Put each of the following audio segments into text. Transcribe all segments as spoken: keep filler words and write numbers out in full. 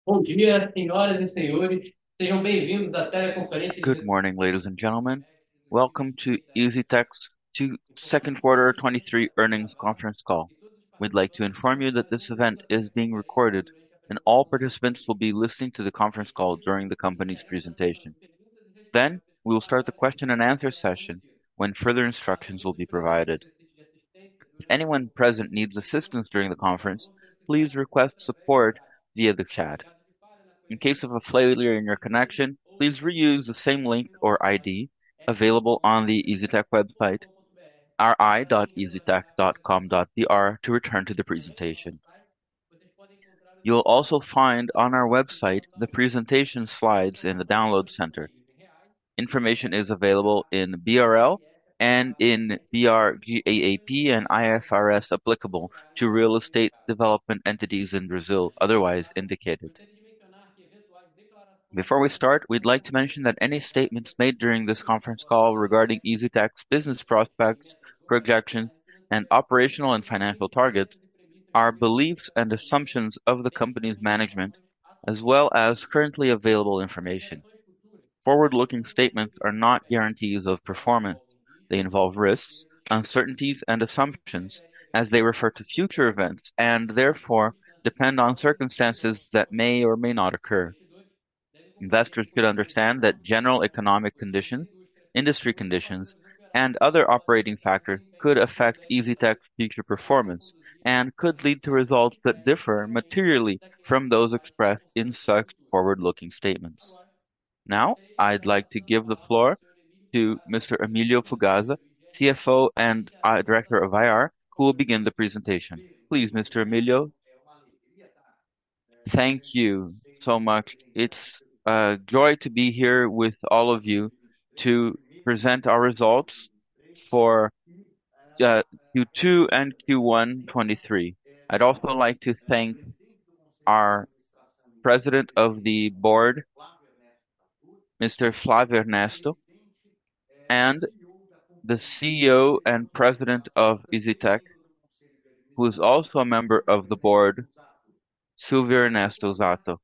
Bom dia, senhoras e senhores. Sejam bem-vindos à teleconferência de Good resultados morning, ladies and gentlemen. Welcome to EasyTech's two second quarter twenty-three earnings conference call. We'd like to inform you that this event is being recorded, and all participants will be listening to the conference call during the company's presentation. Then, we will start the question and answer session when further instructions will be provided. If anyone present needs assistance during the conference, please request support via the chat. In case of a failure in your connection, please reuse the same link or I D available on the EasyTech website, r i dot easytech dot com dot b r, to return to the presentation. You will also find on our website the presentation slides in the download center. Information is available in B R L and in B R GAAP and I F R S applicable to real estate development entities in Brazil, otherwise indicated. Before we start, we'd like to mention that any statements made during this conference call regarding EasyTech's business prospects, projections, and operational and financial targets are beliefs and assumptions of the company's management, as well as currently available information. Forward-looking statements are not guarantees of performance. They involve risks, uncertainties, and assumptions as they refer to future events and therefore depend on circumstances that may or may not occur. Investors should understand that general economic conditions, industry conditions, and other operating factors could affect EasyTech's future performance and could lead to results that differ materially from those expressed in such forward-looking statements. Now, I'd like to give the floor to Mister Emilio Fugazza, C F O and uh, Director of I R, who will begin the presentation. Please, Mister Emilio. Thank you so much. It's a joy to be here with all of you to present our results for uh, Q two and Q one twenty-three. I'd also like to thank our President of the Board, Mister Flávio Ernesto, and the C E O and President of EasyTech, who is also a member of the board, Silvio Ernesto Zato.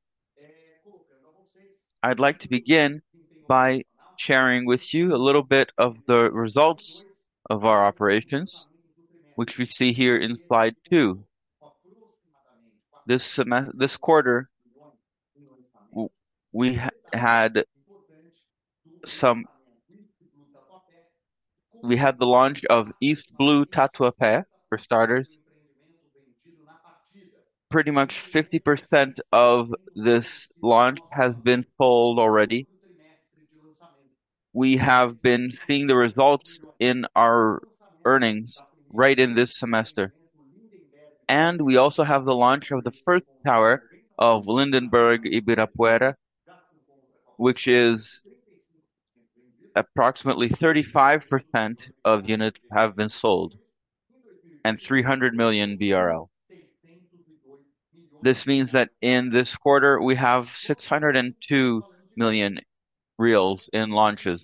I'd like to begin by sharing with you a little bit of the results of our operations, which we see here in slide two. This semester, this quarter, w- we ha- had some. We had the launch of East Blue Tatuapé, for starters. Pretty much fifty percent of this launch has been sold already. We have been seeing the results in our earnings right in this semester. And we also have the launch of the first tower of Lindenberg Ibirapuera, which is approximately thirty-five percent of units have been sold, and three hundred million B R L. This means that in this quarter we have six hundred two million reals in launches.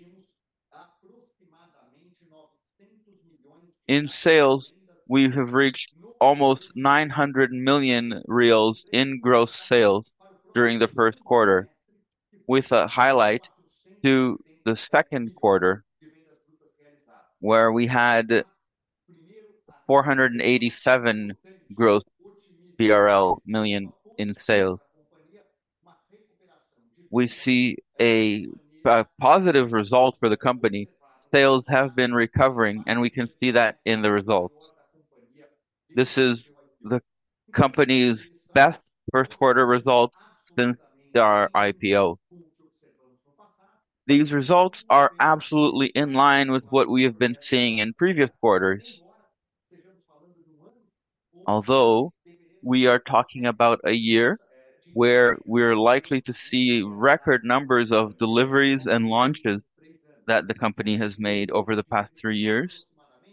In sales, we have reached almost nine hundred million reals in gross sales during the first quarter, with a highlight to the second quarter, where we had four hundred eighty-seven gross B R L million in sales. We see a, a positive result for the company. Sales have been recovering, and we can see that in the results. This is the company's best first quarter results since our I P O. These results are absolutely in line with what we have been seeing in previous quarters, although we are talking about a year where we're likely to see record numbers of deliveries and launches that the company has made over the past three years.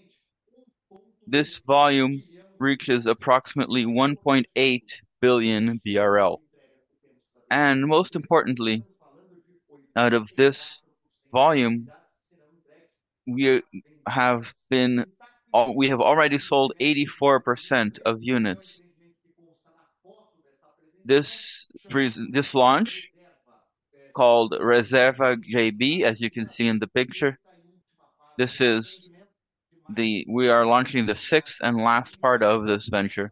This volume reaches approximately one point eight billion B R L. And most importantly, out of this volume, we have been we have already sold eighty-four percent of units. This this launch, called Reserva J B, as you can see in the picture, this is the we are launching the sixth and last part of this venture,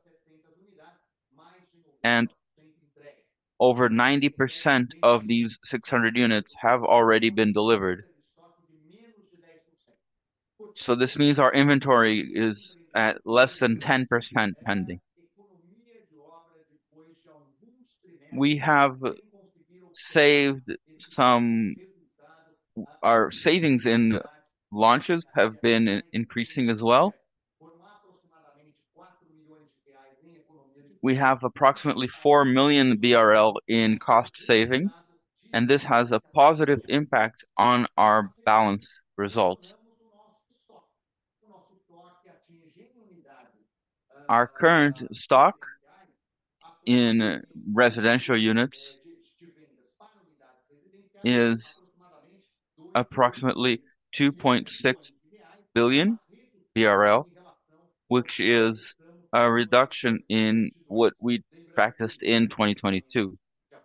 and over ninety percent of these six hundred units have already been delivered. So this means our inventory is at less than ten percent pending. We have saved some, our savings in launches have been increasing as well. We have approximately four million B R L in cost savings, and this has a positive impact on our balance results. Our current stock in residential units is approximately two point six billion B R L, which is a reduction in what we practiced in twenty twenty-two.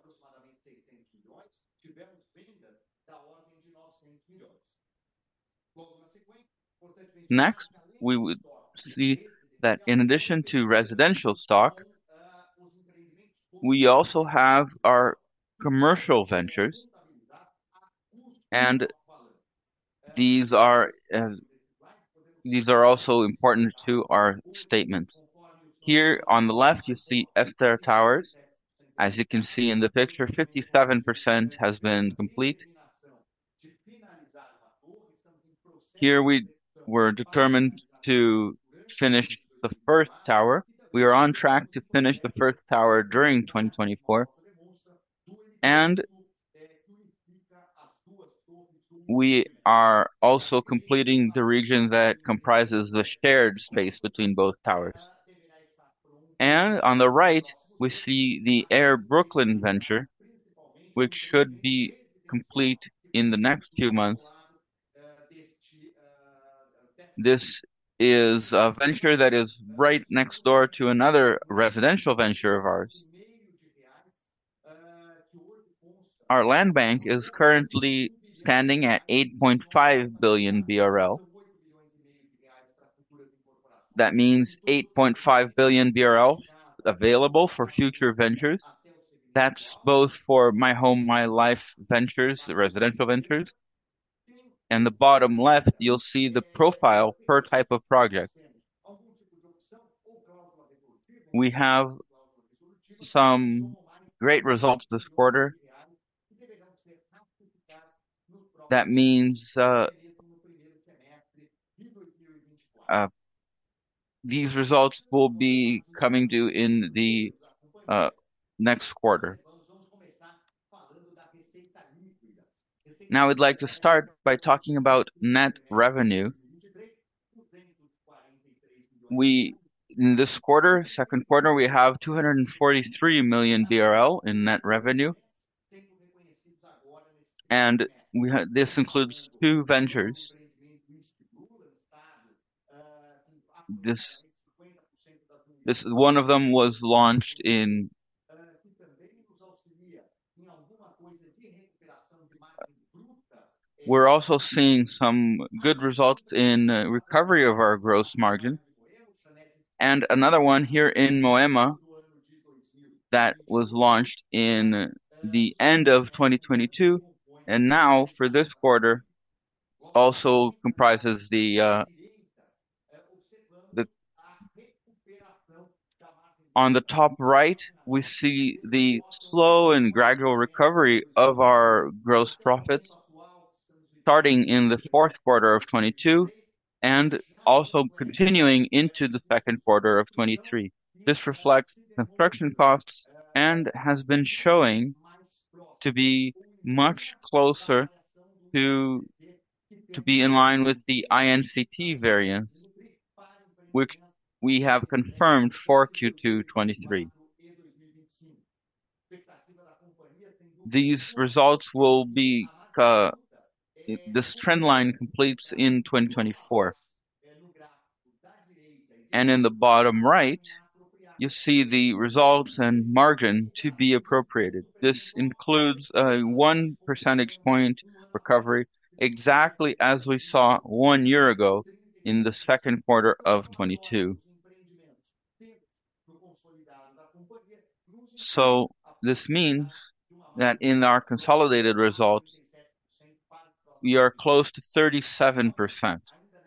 Next, we would see that in addition to residential stock, we also have our commercial ventures, and these are uh, these are also important to our statements. Here on the left, you see Esther Towers. As you can see in the picture, fifty-seven percent has been complete. Here we were determined to finish the first tower. We are on track to finish the first tower during twenty twenty-four. And we are also completing the region that comprises the shared space between both towers. And on the right, we see the Air Brooklyn venture, which should be complete in the next few months. This is a venture that is right next door to another residential venture of ours. Our land bank is currently standing at eight point five billion B R L. That means eight point five billion B R L available for future ventures. That's both for My Home, My Life ventures, residential ventures. And the bottom left, you'll see the profile per type of project. We have some great results this quarter. That means uh, uh, these results will be coming due in the uh, next quarter. Now I'd like to start by talking about net revenue. We in this quarter, second quarter, we have two hundred forty-three million B R L in net revenue, and we ha this includes two ventures. This this one of them was launched in We're also seeing some good results in uh, recovery of our gross margin. And another one here in Moema that was launched in the end of twenty twenty-two, and now for this quarter also comprises the uh, the on the top right, we see the slow and gradual recovery of our gross profits starting in the fourth quarter of twenty-two and also continuing into the second quarter of twenty-three. This reflects construction costs and has been showing to be much closer to to be in line with the I N C T variance, which we have confirmed for Q two twenty-three. These results will be uh, this trend line completes in twenty twenty-four. And in the bottom right, you see the results and margin to be appropriated. This includes a one percentage point recovery, exactly as we saw one year ago in the second quarter of twenty-two. So this means that in our consolidated results, we are close to thirty-seven percent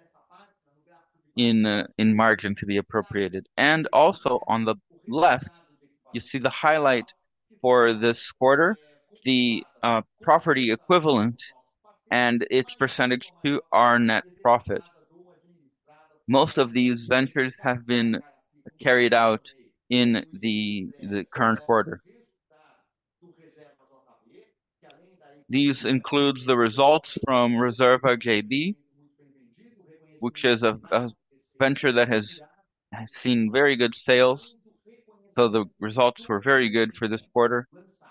in uh, in margin to be appropriated. And also on the left, you see the highlight for this quarter, the uh, property equivalent and its percentage to our net profit. Most of these ventures have been carried out in the the current quarter. These includes the results from Reserva J B, which is a, a venture that has, has seen very good sales. So the results were very good for this quarter.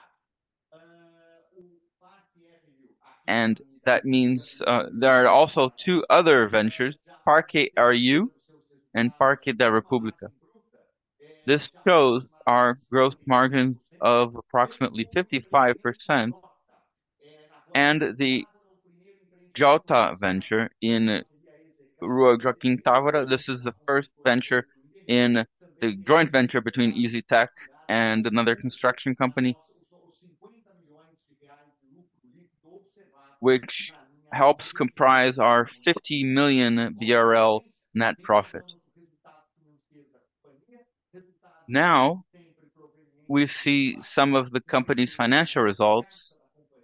And that means uh, there are also two other ventures, Parque R U and Parque da República. This shows our gross margins of approximately fifty-five percent and the Jota venture in Rua Joaquim Távora. This is the first venture in the joint venture between EasyTech and another construction company, which helps comprise our fifty million B R L net profit. Now we see some of the company's financial results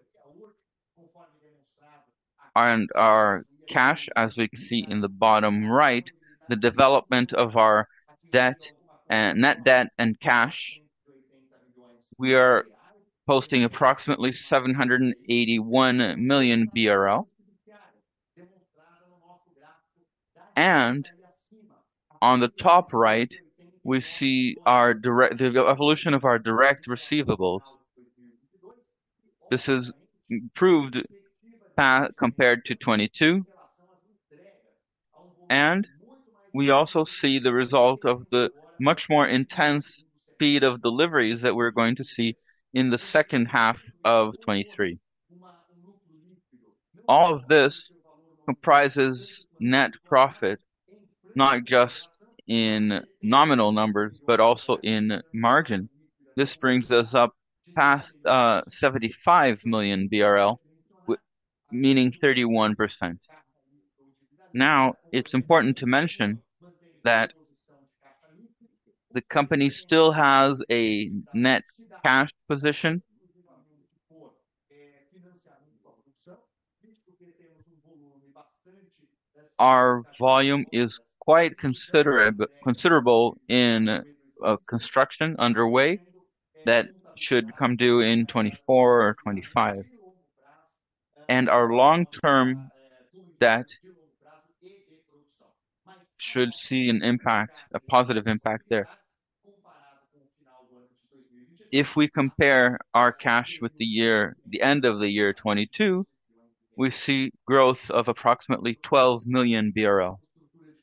and our cash, as we can see in the bottom right, the development of our debt and net debt and cash. We are posting approximately seven hundred eighty-one million B R L. And on the top right, we see our direct, the evolution of our direct receivables. This is improved compared to twenty-two. And we also see the result of the much more intense speed of deliveries that we're going to see in the second half of twenty-three. All of this comprises net profit, not just in nominal numbers, but also in margin. This brings us up past uh, seventy-five million B R L, meaning thirty-one percent. Now, it's important to mention that the company still has a net cash position. Our volume is quite considerable considerable in uh, construction underway that should come due in twenty-four or twenty-five. And our long-term debt should see an impact, a positive impact there. If we compare our cash with the year, the end of the year twenty-two, we see growth of approximately twelve million B R L.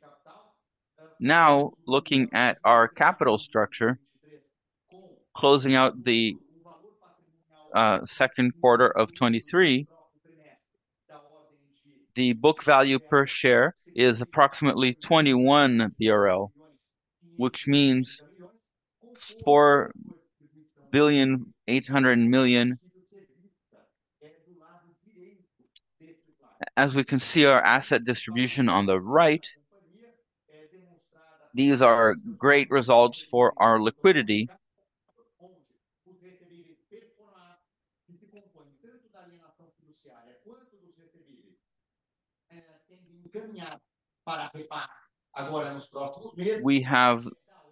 Now, looking at our capital structure, closing out the uh, second quarter of twenty-three, the book value per share is approximately twenty-one B R L, which means four billion eight hundred million. As we can see our asset distribution on the right, these are great results for our liquidity. We have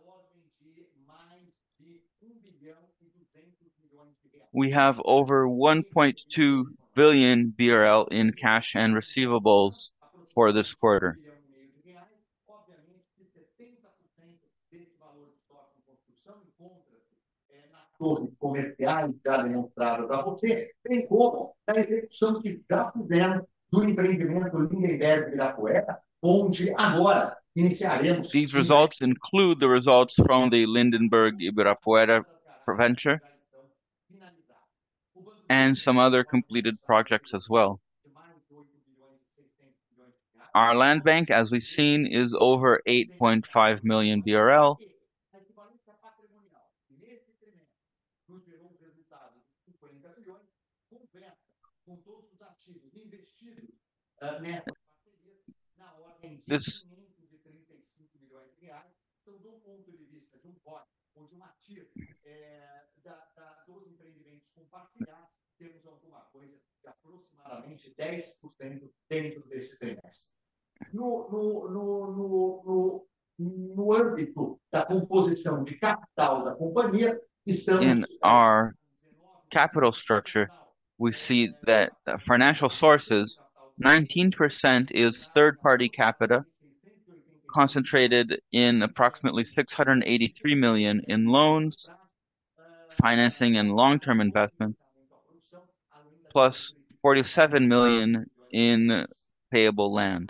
we have over one point two billion B R L in cash and receivables for this quarter. Torres comerciais já demonstradas a você, bem como da execução que já fizemos do empreendimento Lindenberg Ibirapuera, onde agora iniciaremos These results include the results from the Lindenberg Ibirapuera venture and some other completed projects as well. Our land bank, as we've seen, is over eight point five million B R L. This temos alguma coisa de aproximadamente dez por cento dentro desse trimestre. No, no, no, no, no, no âmbito da composição de capital da companhia, estamos in our capital structure, we see that uh, financial sources, nineteen percent is third-party capital, concentrated in approximately six hundred eighty-three million in loans, financing and long-term investments, plus forty-seven million in payable land.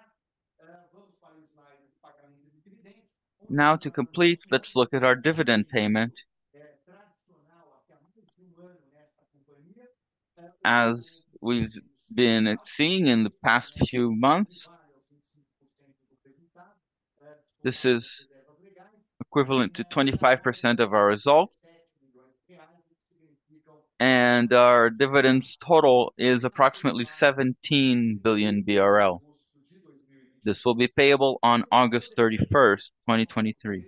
Now to complete, let's look at our dividend payment. As we've been seeing in the past few months, this is equivalent to twenty-five percent of our result, and our dividends total is approximately seventeen billion B R L. This will be payable on August thirty-first, twenty twenty-three.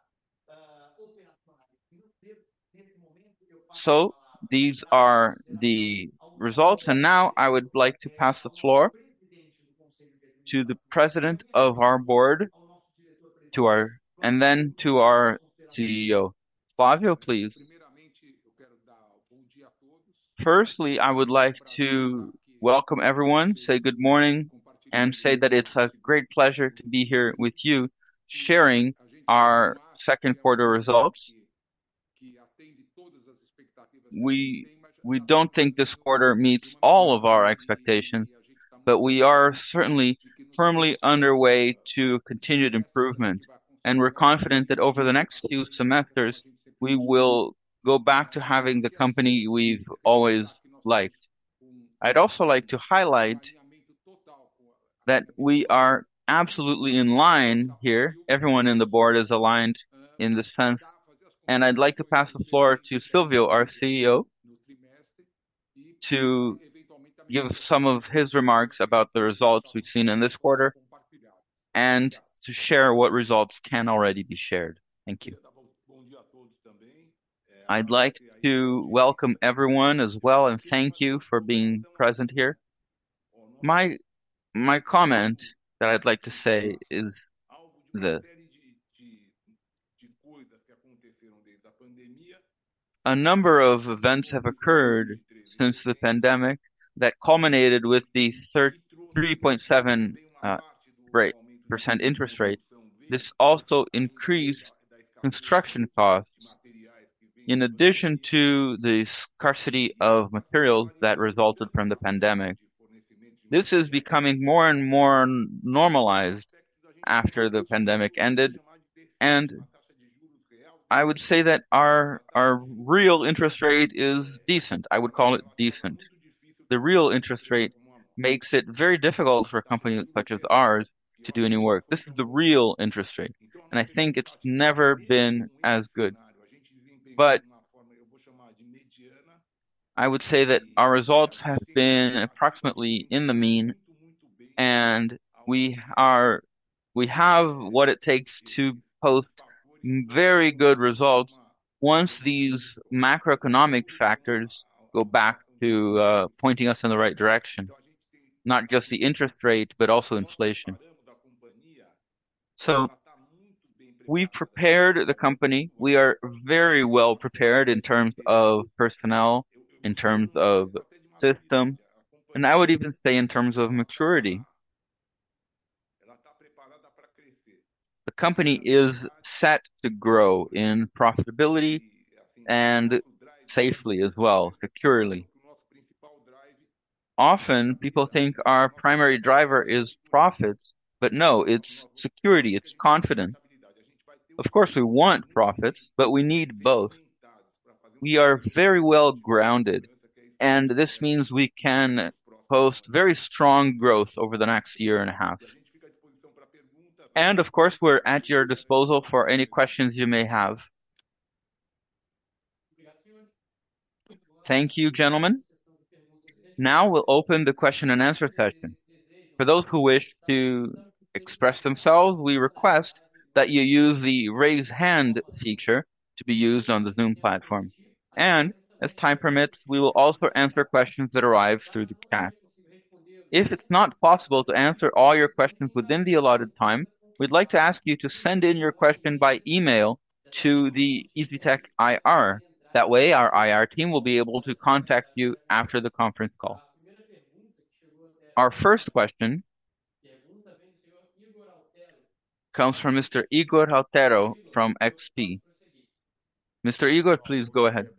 So these are the results, and now I would like to pass the floor to the president of our board, to our and then to our C E O. Flavio, please. Firstly, I would like to welcome everyone, say good morning, and say that it's a great pleasure to be here with you, sharing our second quarter results. We we don't think this quarter meets all of our expectations, but we are certainly firmly underway to continued improvement, and we're confident that over the next few semesters we will go back to having the company we've always liked. I'd also like to highlight that we are absolutely in line here. Everyone in the board is aligned in this sense. And I'd like to pass the floor to Silvio, our C E O, to give some of his remarks about the results we've seen in this quarter and to share what results can already be shared. Thank you. I'd like to welcome everyone as well and thank you for being present here. My my comment that I'd like to say is the a number of events have occurred since the pandemic that culminated with the three point seven uh, rate, percent interest rate. This also increased construction costs, in addition to the scarcity of materials that resulted from the pandemic. This is becoming more and more normalized after the pandemic ended, and I would say that our our real interest rate is decent. I would call it decent. The real interest rate makes it very difficult for a company such as ours to do any work. This is the real interest rate, and I think it's never been as good. But I would say that our results have been approximately in the mean, and we are we have what it takes to post very good results once these macroeconomic factors go back to uh, pointing us in the right direction, not just the interest rate, but also inflation. So we've prepared the company. We are very well prepared in terms of personnel, in terms of system, and I would even say in terms of maturity. The company is set to grow in profitability and safely as well, securely. Often people think our primary driver is profits, But no, it's security, it's confidence. Of course, we want profits, but we need both. We are very well grounded, and this means we can post very strong growth over the next year and a half. And of course, we're at your disposal for any questions you may have. Thank you, gentlemen. Now we'll open the question and answer session. For those who wish to express themselves, we request that you use the raise hand feature to be used on the Zoom platform. And as time permits, we will also answer questions that arrive through the chat. If it's not possible to answer all your questions within the allotted time, we'd like to ask you to send in your question by email to the EasyTech I R. That way, our I R team will be able to contact you after the conference call. Our first question comes from Mister Igor Altero from X P. Mister Igor, please go ahead.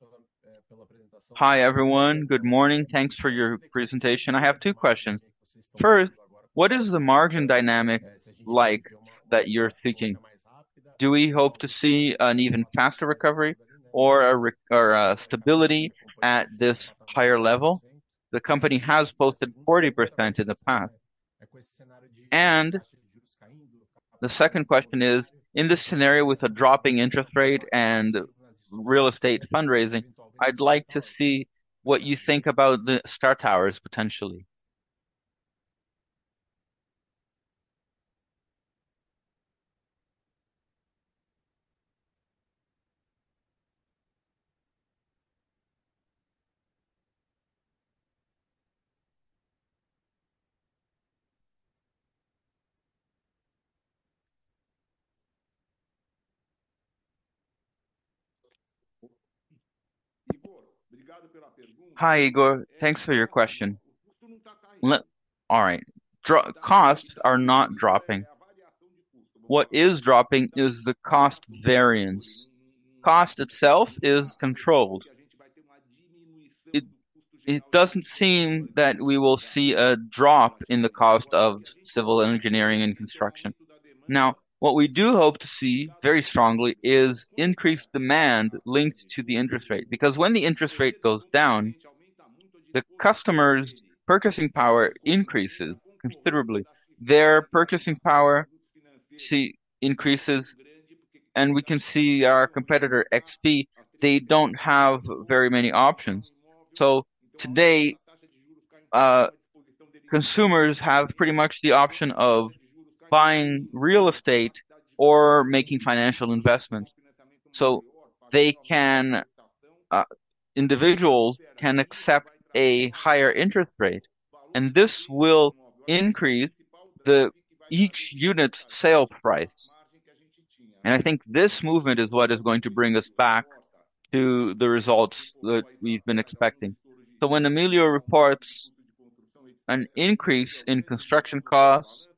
Hi, everyone. Good morning. Thanks for your presentation. I have two questions. First, what is the margin dynamic like that you're seeking? Do we hope to see an even faster recovery or a, re or a stability at this higher level? The company has posted forty percent in the past. And the second question is, in this scenario with a dropping interest rate and real estate fundraising, I'd like to see what you think about the Star Towers potentially. Hi, Igor. Thanks for your question. Let, all right. Dro costs are not dropping. What is dropping is the cost variance. Cost itself is controlled. It, it doesn't seem that we will see a drop in the cost of civil engineering and construction. Now, what we do hope to see very strongly is increased demand linked to the interest rate. Because when the interest rate goes down, the customer's purchasing power increases considerably. Their purchasing power see, increases, and we can see our competitor X P, they don't have very many options. So today, uh, consumers have pretty much the option of buying real estate or making financial investments. So they can, uh, individuals can accept a higher interest rate, and this will increase the each unit's sale price. And I think this movement is what is going to bring us back to the results that we've been expecting. So when Emilio reports an increase in construction costs,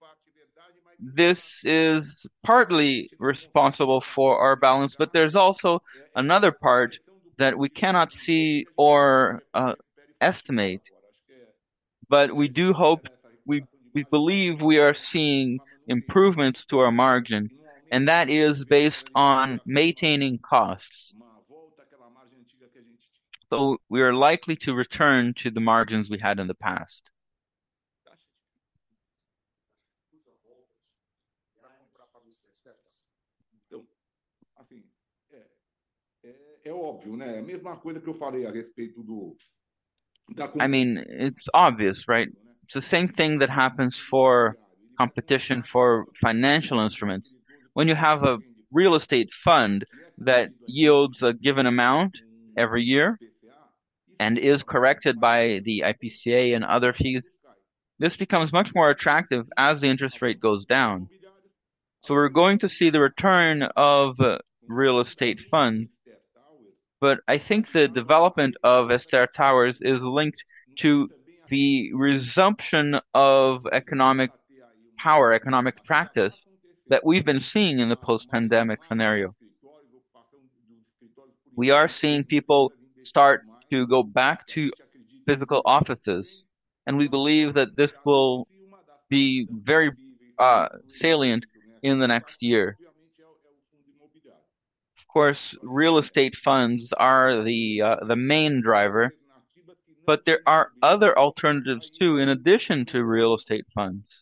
this is partly responsible for our balance, but there's also another part that we cannot see or uh, estimate. But we do hope, we, we believe we are seeing improvements to our margin, and that is based on maintaining costs. So we are likely to return to the margins we had in the past. I mean, it's obvious, right? It's the same thing that happens for competition for financial instruments. When you have a real estate fund that yields a given amount every year and is corrected by the I P C A and other fees, this becomes much more attractive as the interest rate goes down. So we're going to see the return of uh, real estate funds. But I think the development of Esther Towers is linked to the resumption of economic power, economic practice that we've been seeing in the post-pandemic scenario. We are seeing people start to go back to physical offices, and we believe that this will be very uh, salient in the next year. Of course, real estate funds are the uh, the main driver, but there are other alternatives too, in addition to real estate funds.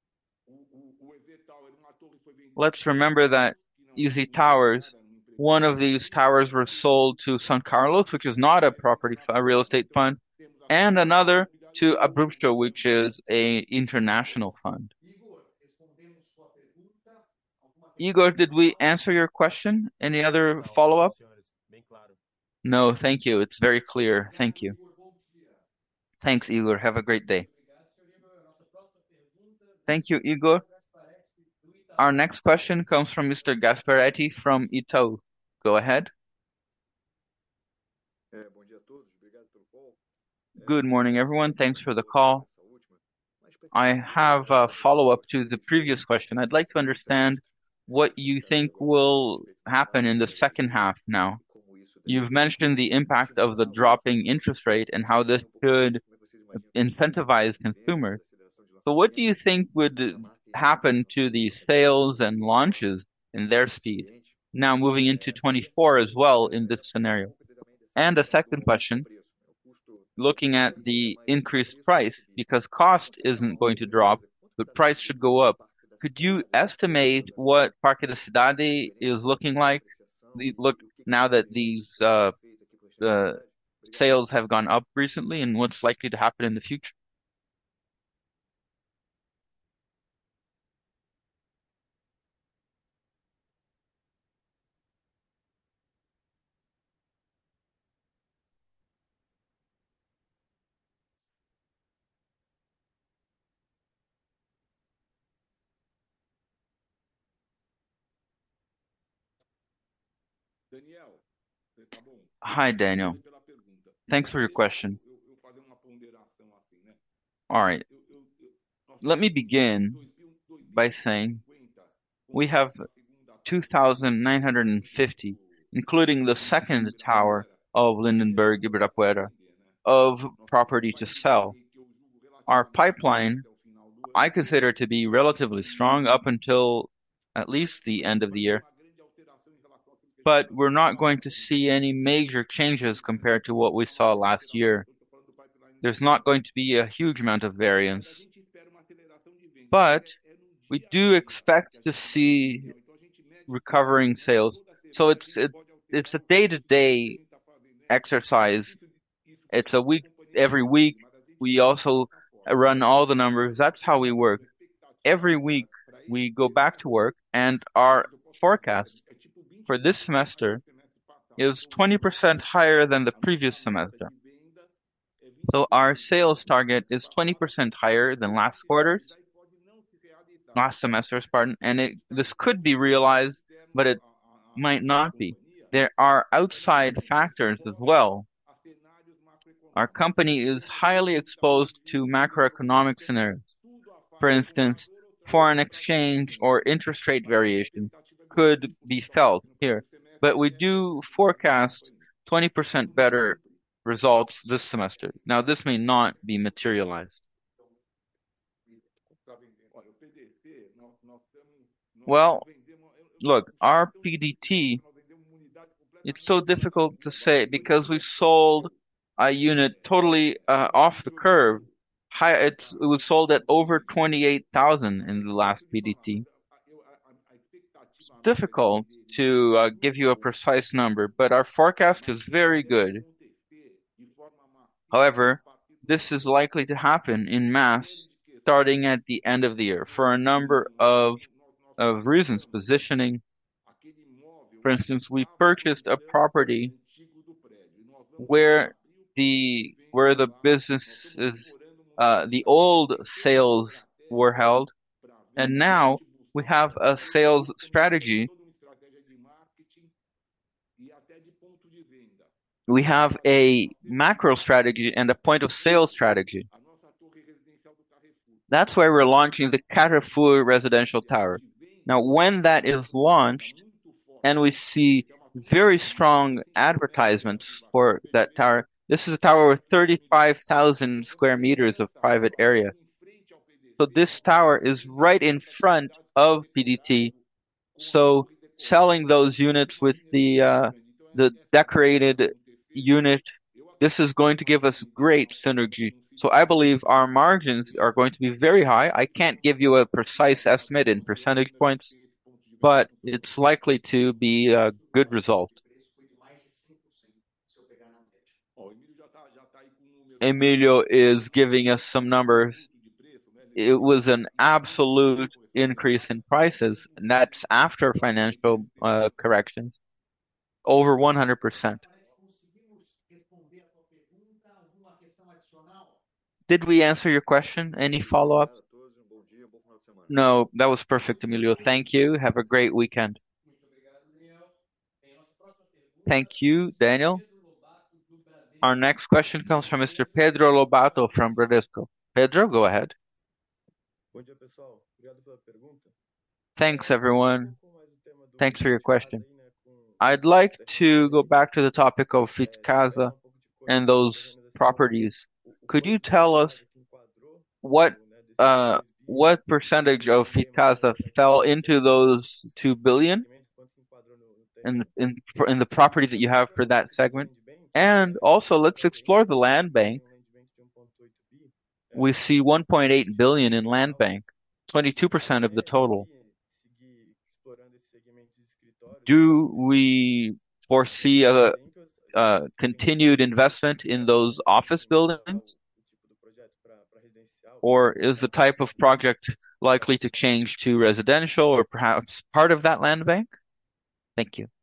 Let's remember that Easy Towers, one of these towers was sold to San Carlos, which is not a property, a real estate fund, and another to Abrupto, which is a international fund. Igor, did we answer your question? Any other follow-up? No, thank you. It's very clear. Thank you. Thanks, Igor. Have a great day. Thank you, Igor. Our next question comes from Mister Gasparetti from Itaú. Go ahead. Good morning, everyone. Thanks for the call. I have a follow-up to the previous question. I'd like to understand what you think will happen in the second half now. You've mentioned the impact of the dropping interest rate and how this could incentivize consumers. So what do you think would happen to the sales and launches and their speed? Now moving into twenty-four as well in this scenario. And a second question, looking at the increased price, because cost isn't going to drop, but price should go up. Could you estimate what Parque da Cidade is looking like? Look, now that these uh, uh, sales have gone up recently, and what's likely to happen in the future? Hi, Daniel. Thanks for your question. All right. Let me begin by saying we have two thousand nine hundred fifty, including the second tower of Lindenberg Ibirapuera, of property to sell. Our pipeline, I consider to be relatively strong up until at least the end of the year. But we're not going to see any major changes compared to what we saw last year. There's not going to be a huge amount of variance. But we do expect to see recovering sales. So it's it, it's a day-to-day exercise. It's a week every week. We also run all the numbers. That's how we work. Every week we go back to work, and our forecast for this semester is twenty percent higher than the previous semester. So our sales target is twenty percent higher than last quarter's, last semester's, pardon, and it, this could be realized, but it might not be. There are outside factors as well. Our company is highly exposed to macroeconomic scenarios. For instance, foreign exchange or interest rate variation could be felt here, but we do forecast twenty percent better results this semester. Now, this may not be materialized. Well, look, our P D T, it's so difficult to say because we sold a unit totally uh, off the curve. High, it's, it was sold at over twenty-eight thousand in the last P D T. It's difficult to uh, give you a precise number, but our forecast is very good. However, this is likely to happen in mass starting at the end of the year for a number of, of reasons. Positioning, for instance, we purchased a property where the where the business is uh, the old sales were held, and now we have a sales strategy. We have a macro strategy and a point of sale strategy. That's why we're launching the Carrefour residential tower. Now, when that is launched, and we see very strong advertisements for that tower, this is a tower with thirty-five thousand square meters of private area. So this tower is right in front of P D T. So selling those units with the uh, the decorated unit, this is going to give us great synergy. So I believe our margins are going to be very high. I can't give you a precise estimate in percentage points, but it's likely to be a good result. Emilio is giving us some numbers. It was an absolute increase in prices, and that's after financial uh, corrections, over one hundred percent. Did we answer your question? Any follow-up? No, that was perfect, Emilio. Thank you. Have a great weekend. Thank you, Daniel. Our next question comes from Mister Pedro Lobato from Bradesco. Pedro, go ahead. Thanks, everyone. Thanks for your question. I'd like to go back to the topic of Fit Casa and those properties. Could you tell us what uh, what percentage of Fit Casa fell into those two billion in, in in the property that you have for that segment? And also, let's explore the land bank. We see one point eight billion in land bank, twenty-two percent of the total. Do we foresee a, a continued investment in those office buildings? Or is the type of project likely to change to residential or perhaps part of that land bank? Thank you.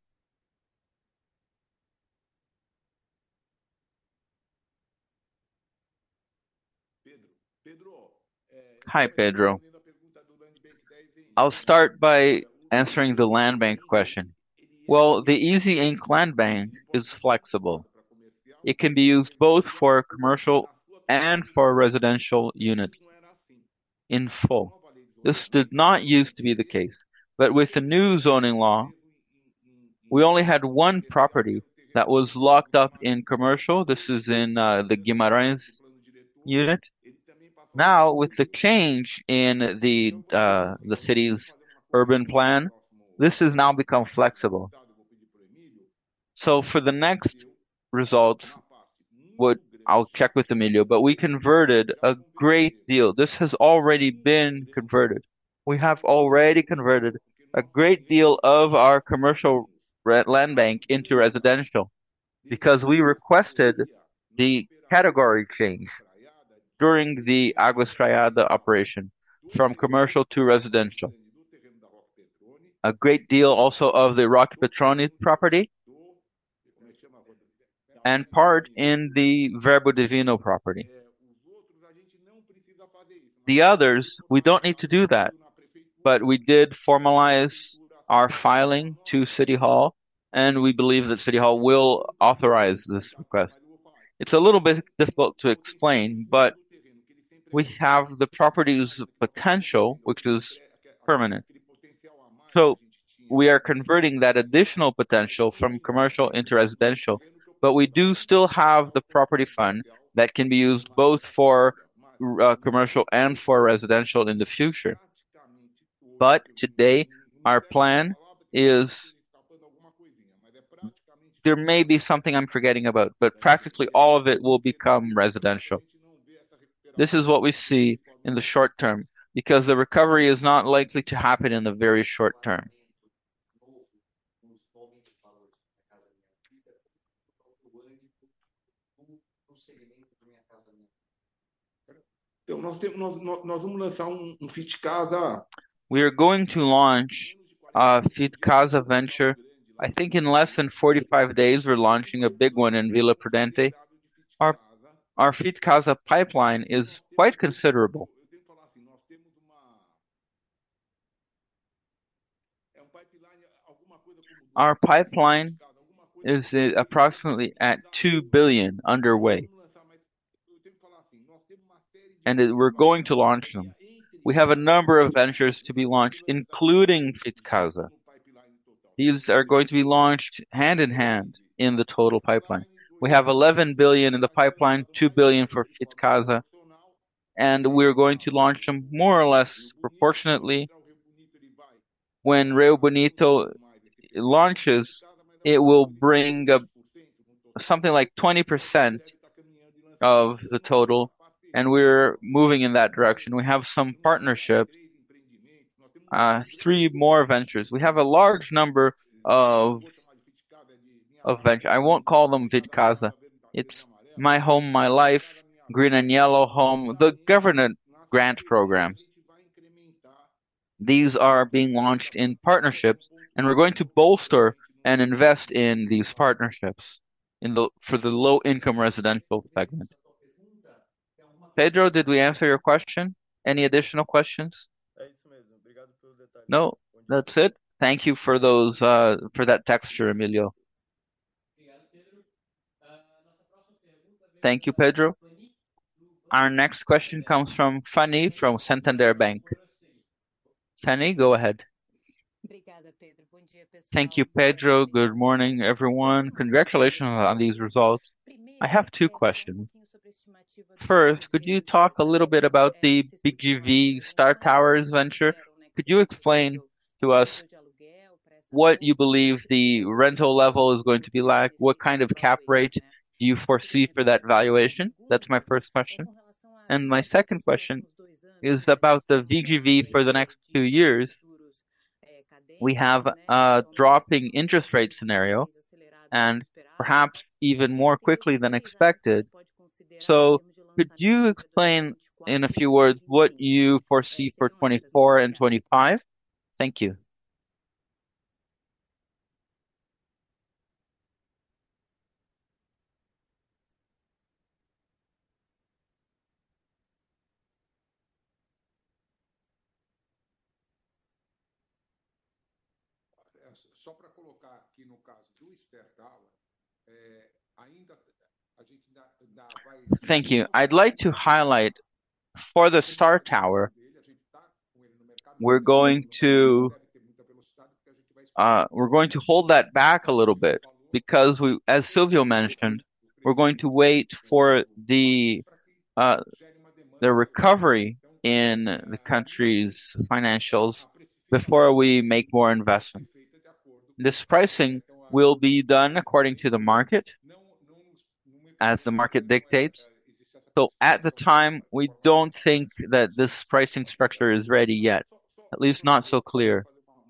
Hi, Pedro. I'll start by answering the land bank question. Well, the Easy Ink land bank is flexible. It can be used both for commercial and for residential units in full. This did not used to be the case, but with the new zoning law, we only had one property that was locked up in commercial. This is in uh, the Guimarães unit. Now, with the change in the uh, the city's urban plan, this has now become flexible. So for the next results, what I'll check with Emilio, but we converted a great deal. This has already been converted. We have already converted a great deal of our commercial land bank into residential because we requested the category change during the Água Espraiada operation from commercial to residential. A great deal also of the Roque Petroni property and part in the Verbo Divino property. The others, we don't need to do that, but we did formalize our filing to City Hall, and we believe that City Hall will authorize this request. It's a little bit difficult to explain, but we have the property's potential, which is permanent. So we are converting that additional potential from commercial into residential, but we do still have the property fund that can be used both for uh, commercial and for residential in the future. But today, our plan is there may be something I'm forgetting about, but practically all of it will become residential. This is what we see in the short term, because the recovery is not likely to happen in the very short term. We are going to launch a Fit Casa venture. I think in less than forty-five days, we're launching a big one in Vila Prudente. Our, our Fit Casa pipeline is quite considerable. Our pipeline is approximately at two billion underway. And it, we're going to launch them. We have a number of ventures to be launched, including Fit Casa. These are going to be launched hand in hand in the total pipeline. We have eleven billion in the pipeline, two billion for Fit Casa. and we're going to launch them more or less proportionately. When Rio Bonito launches, it will bring a, something like twenty percent of the total, and we're moving in that direction. We have some partnerships, uh, three more ventures. We have a large number of of ventures. I won't call them Vid Casa. It's My Home, My Life, Green and Yellow Home, the government grant programs. These are being launched in partnerships, and we're going to bolster and invest in these partnerships in the for the low-income residential segment. Pedro, did we answer your question? Any additional questions? No, that's it. Thank you for those uh, for that texture, Emilio. Thank you, Pedro. Our next question comes from Fanny from Santander Bank. Fanny, go ahead. Thank you, Pedro. Good morning, everyone. Congratulations on these results. I have two questions. First, could you talk a little bit about the B G V Star Towers venture? Could you explain to us what you believe the rental level is going to be like? What kind of cap rate do you foresee for that valuation? That's my first question. And my second question is about the V G V for the next two years. We have a dropping interest rate scenario, and perhaps even more quickly than expected. So could you explain in a few words what you foresee for twenty-four and twenty-five? Thank you. Só para colocar aqui no caso do Star Tower, ainda a gente ainda vai. Thank you. I'd like to highlight for the Star Tower, we're going to uh, we're going to hold that back a little bit because we, as Silvio mentioned, we're going to wait for the uh, the recovery in the country's financials before we make more investment. This pricing will be done according to the market, as the market dictates. So at the time, we don't think that this pricing structure is ready yet, at least not so clear.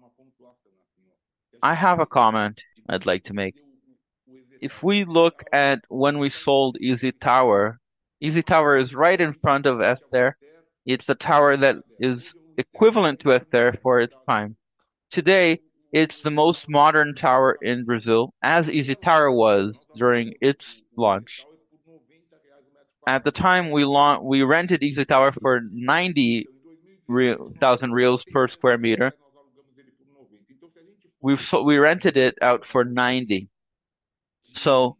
I have a comment I'd like to make. If we look at when we sold Easy Tower, Easy Tower is right in front of Esther. It's a tower that is equivalent to Esther for its time. Today, it's the most modern tower in Brazil, as Easy Tower was during its launch. At the time we launched, we rented Easy Tower for ninety thousand reals per square meter. We so we rented it out for ninety. So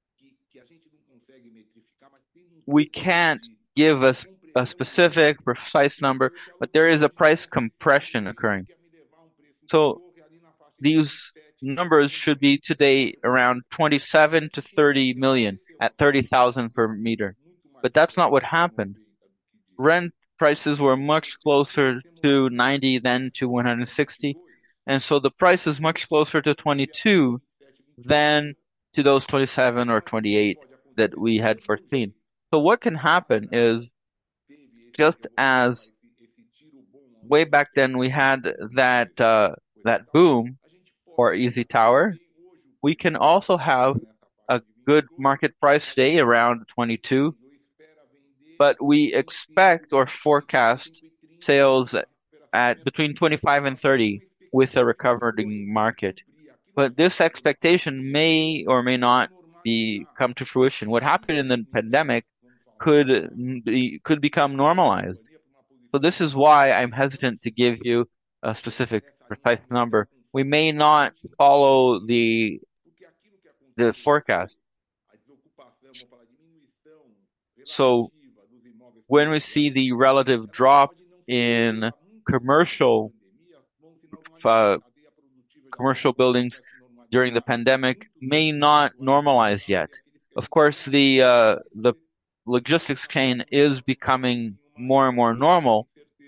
we can't give us a specific, precise number, but there is a price compression occurring. So these numbers should be today around twenty-seven to thirty million at thirty thousand per meter. But that's not what happened. Rent prices were much closer to ninety than to one hundred sixty. And so the price is much closer to twenty-two than to those twenty-seven or twenty-eight that we had foreseen. So what can happen is, just as way back then we had that uh, that boom for Easy Tower, we can also have a good market price today around twenty-two, but we expect or forecast sales at between twenty-five and thirty with a recovering market. But this expectation may or may not be come to fruition. What happened in the pandemic could be, could become normalized. So this is why I'm hesitant to give you a specific precise number. We may not follow the the forecast. So when we see the relative drop in commercial uh, commercial buildings during the pandemic may not normalize yet. Of course, the uh, the logistics chain is becoming more and more normal.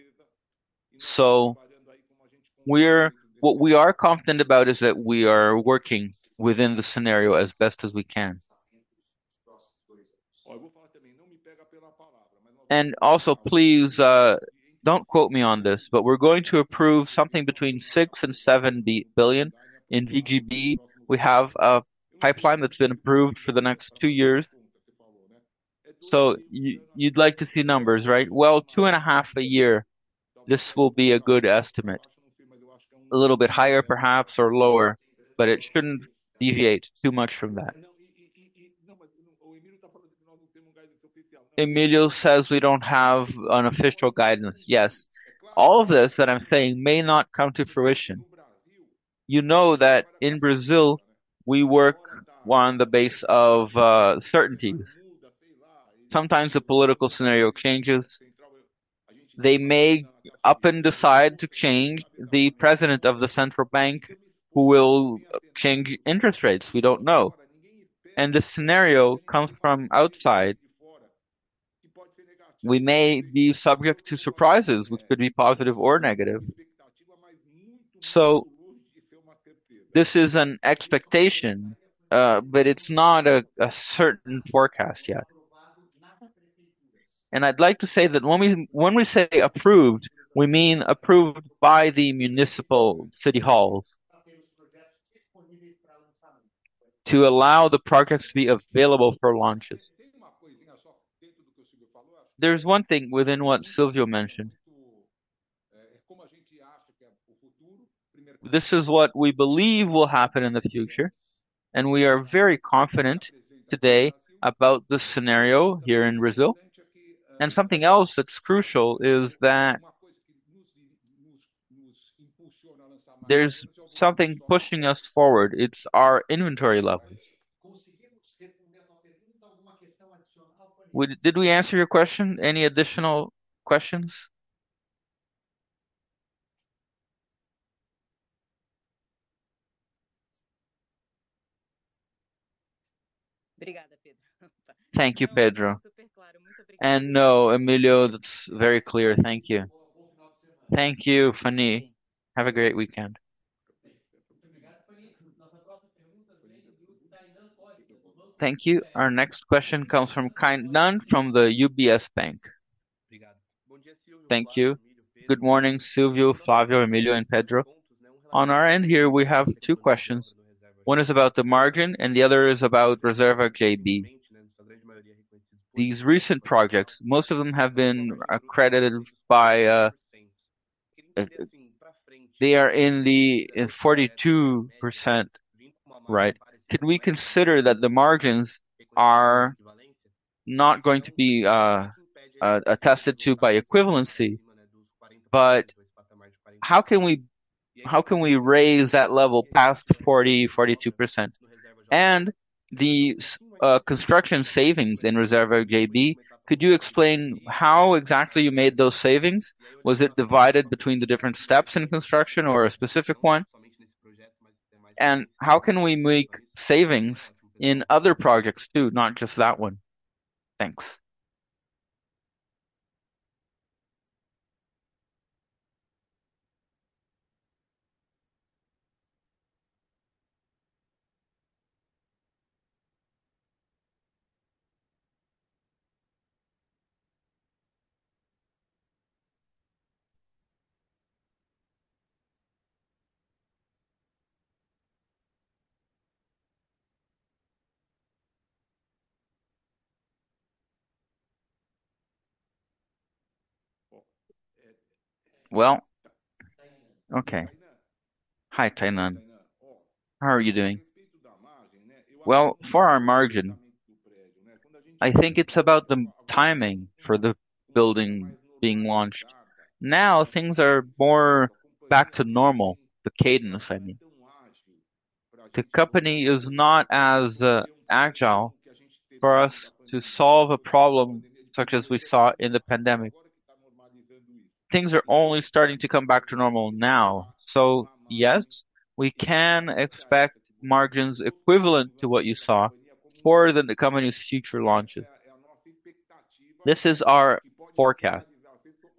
So we're what we are confident about is that we are working within the scenario as best as we can. And also, please uh, don't quote me on this, but we're going to approve something between six and seven b- billion in V G B. We have a pipeline that's been approved for the next two years. So you, you'd like to see numbers, right? Well, two and a half a year. This will be a good estimate. A little bit higher, perhaps, or lower, but it shouldn't deviate too much from that. Emilio says we don't have an official guidance. Yes, all of this that I'm saying may not come to fruition. You know that in Brazil, we work on the base of uh, certainties. Sometimes the political scenario changes. They may up and decide to change the president of the central bank who will change interest rates. We don't know. And this scenario comes from outside. We may be subject to surprises, which could be positive or negative. So this is an expectation, uh, but it's not a, a certain forecast yet. And I'd like to say that when we when we say approved, we mean approved by the municipal city halls to allow the projects to be available for launches. There's one thing within what Silvio mentioned. This is what we believe will happen in the future, and we are very confident today about this scenario here in Brazil. And something else that's crucial is that there's something pushing us forward. It's our inventory levels. Would, did we answer your question? Any additional questions? Thank you, Pedro. And no, Emilio, that's very clear. Thank you. Thank you, Fanny. Have a great weekend. Thank you. Our next question comes from Kainan from the U B S Bank. Thank you. Good morning, Silvio, Flavio, Emilio, and Pedro. On our end here, we have two questions. One is about the margin, and the other is about Reserva J B. These recent projects, most of them have been accredited by, uh, uh, they are in the in forty-two percent, right? Can we consider that the margins are not going to be uh, uh, attested to by equivalency, but how can we how can we raise that level past forty, forty-two percent? And the uh, construction savings in Reserva J B, could you explain how exactly you made those savings? Was it divided between the different steps in construction or a specific one? And how can we make savings in other projects too, not just that one? Thanks. Well, okay. Hi, Tainan. How are you doing? Well, for our margin, I think it's about the timing for the building being launched. Now things are more back to normal, the cadence, I mean. The company is not as uh, agile for us to solve a problem such as we saw in the pandemic. Things are only starting to come back to normal now. So, yes, we can expect margins equivalent to what you saw for the, the company's future launches. This is our forecast.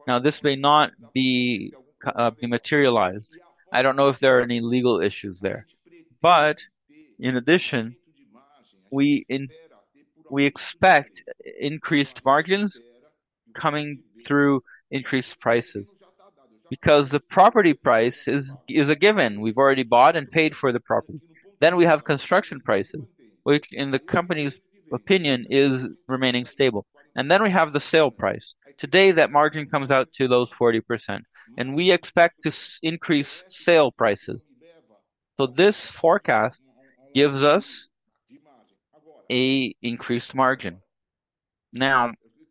Now, this may not be uh, be materialized. I don't know if there are any legal issues there. But in addition, we in we expect increased margins coming through increased prices because the property price is is a given. We've already bought and paid for the property. Then we have construction prices, which in the company's opinion is remaining stable. And then we have the sale price. Today, that margin comes out to those forty percent. And we expect to s- increase sale prices. So this forecast gives us a increased margin. Now,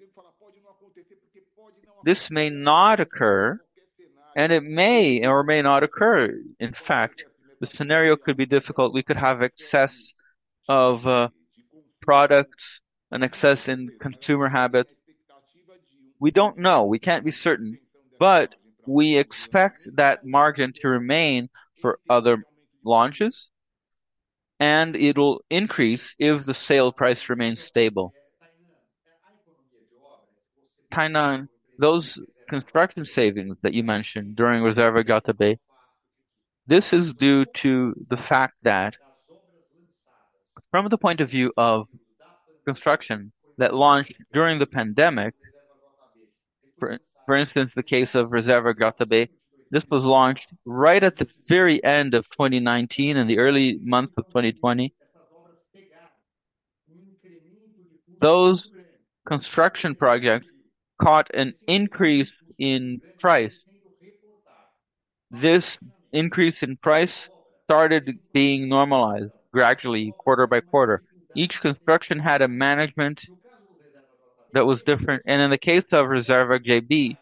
this may not occur, and it may or may not occur. In fact, the scenario could be difficult. We could have excess of uh, products, an excess in consumer habits. We don't know. We can't be certain, but we expect that margin to remain for other launches, and it'll increase if the sale price remains stable. Tainan, those construction savings that you mentioned during Reserva Gata, this is due to the fact that, from the point of view of construction that launched during the pandemic, for, for instance, the case of Reserva Gata, this was launched right at the very end of twenty nineteen and the early months of twenty twenty. Those construction projects caught an increase in price. This increase in price started being normalized gradually, quarter by quarter. Each construction had a management that was different. And in the case of Reserva J B,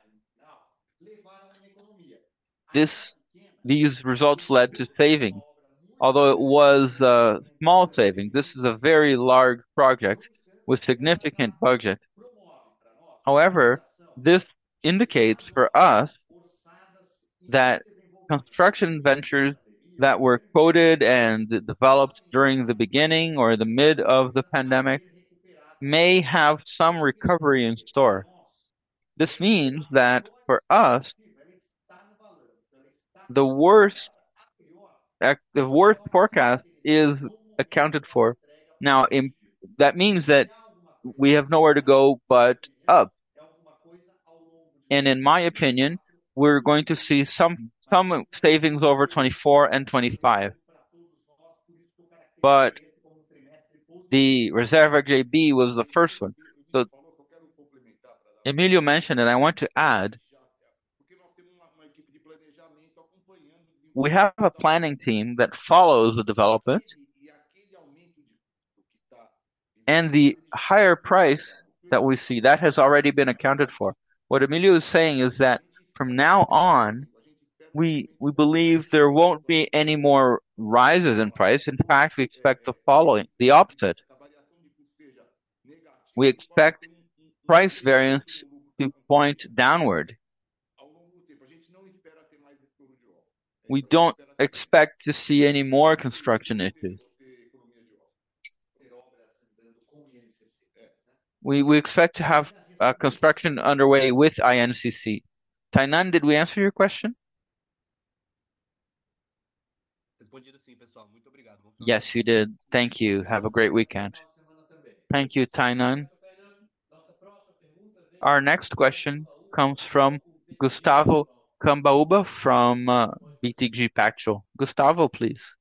this, these results led to savings. Although it was a small savings, this is a very large project with significant budget. However, this indicates for us that construction ventures that were quoted and developed during the beginning or the mid of the pandemic may have some recovery in store. This means that for us, the worst the worst forecast is accounted for. Now, in, that means that we have nowhere to go but up. And in my opinion, we're going to see some some savings over twenty-four and twenty-five. But the Reserva J B was the first one. So Emilio mentioned, and I want to add, we have a planning team that follows the development, and the higher price that we see, that has already been accounted for. What Emilio is saying is that from now on, we we believe there won't be any more rises in price. In fact, we expect the following, the opposite. We expect price variance to point downward. We don't expect to see any more construction issues. We we expect to have uh, construction underway with I N C C. Tainan, did we answer your question? Yes, you did. Thank you. Have a great weekend. Thank you, Tainan. Our next question comes from Gustavo Cambaúba from uh, B T G Pactual. Gustavo, please.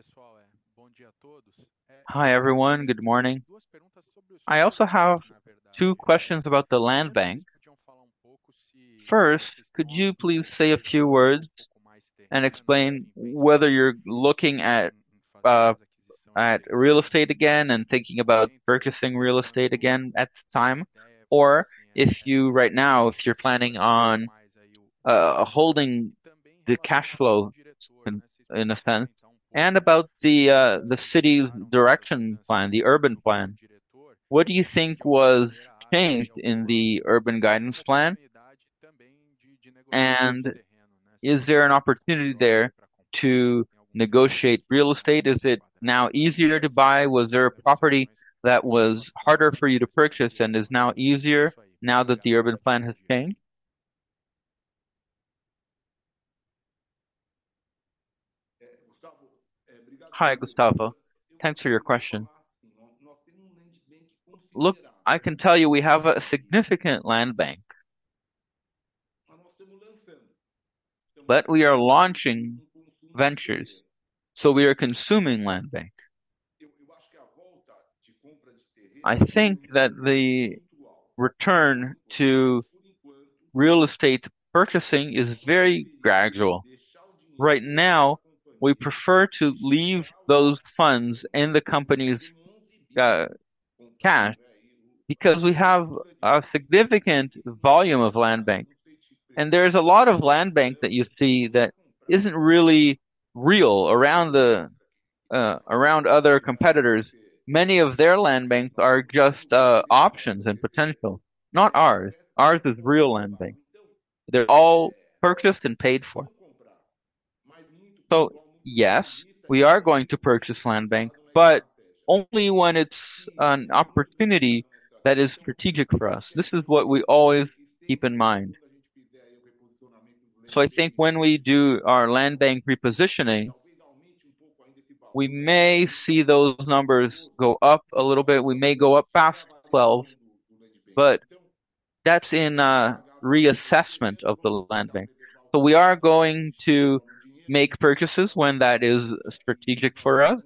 Hi, everyone. Good morning. I also have two questions about the land bank. First, could you please say a few words and explain whether you're looking at uh, at real estate again and thinking about purchasing real estate again at the time, or if you right now, if you're planning on uh, holding the cash flow in, in a sense, and about the uh, the city's direction plan, the urban plan. What do you think was changed in the urban guidance plan? And is there an opportunity there to negotiate real estate? Is it now easier to buy? Was there a property that was harder for you to purchase and is now easier now that the urban plan has changed? Hi, Gustavo. Thanks for your question. Look, I can tell you we have a significant land bank, but we are launching ventures, so we are consuming land bank. I think that the return to real estate purchasing is very gradual. Right now, we prefer to leave those funds in the company's uh, cash because we have a significant volume of land bank. And there's a lot of land bank that you see that isn't really real around the uh, around other competitors. Many of their land banks are just uh, options and potential, not ours. Ours is real land bank. They're all purchased and paid for. So yes, we are going to purchase land bank, but only when it's an opportunity that is strategic for us. This is what we always keep in mind. So I think when we do our land bank repositioning, we may see those numbers go up a little bit. We may go up past twelve, but that's in a reassessment of the land bank. So we are going to make purchases when that is strategic for us.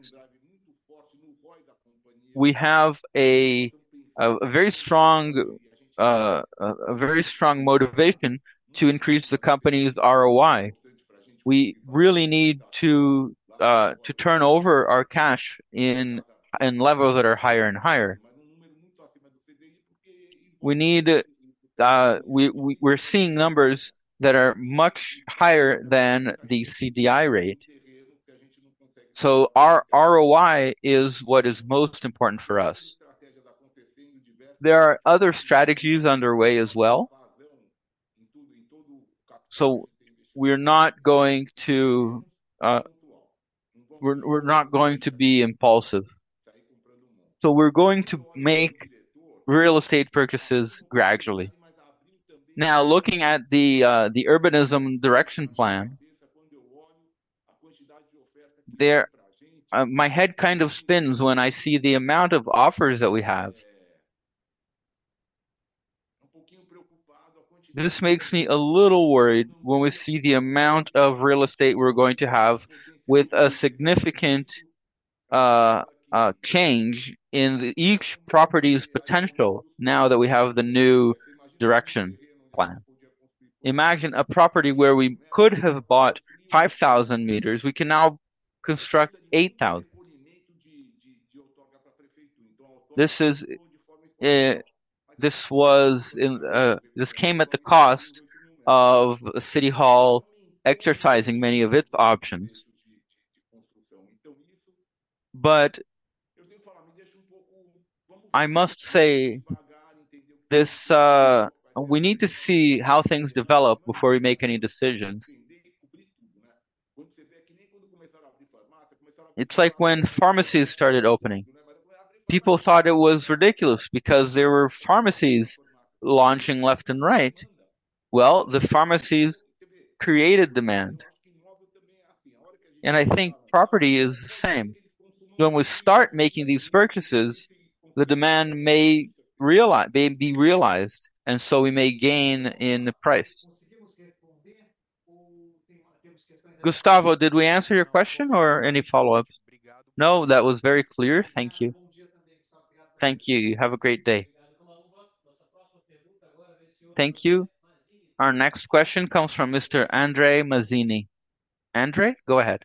We have a a, a very strong uh, a, a very strong motivation to increase the company's R O I. We really need to uh, to turn over our cash in in levels that are higher and higher. We need uh, we, we we're seeing numbers that are much higher than the C D I rate. So our R O I is what is most important for us. There are other strategies underway as well. So we're not going to uh, we're we're not going to be impulsive. So we're going to make real estate purchases gradually. Now, looking at the uh, the urbanism direction plan, there uh, my head kind of spins when I see the amount of offers that we have. This makes me a little worried when we see the amount of real estate we're going to have with a significant uh, uh, change in the, each property's potential now that we have the new direction plan. Imagine a property where we could have bought five thousand meters, we can now construct eight thousand. This is uh, this was in uh, this came at the cost of City Hall exercising many of its options. But I must say this uh, we need to see how things develop before we make any decisions. It's like when pharmacies started opening. People thought it was ridiculous because there were pharmacies launching left and right. Well, the pharmacies created demand. And I think property is the same. When we start making these purchases, the demand may realize, may be realized, and so we may gain in the price. Gustavo, did we answer your question or any follow-ups? No, that was very clear. Thank you. Thank you. You have a great day. Thank you. Our next question comes from Mister Andre Mazzini. Andre, go ahead.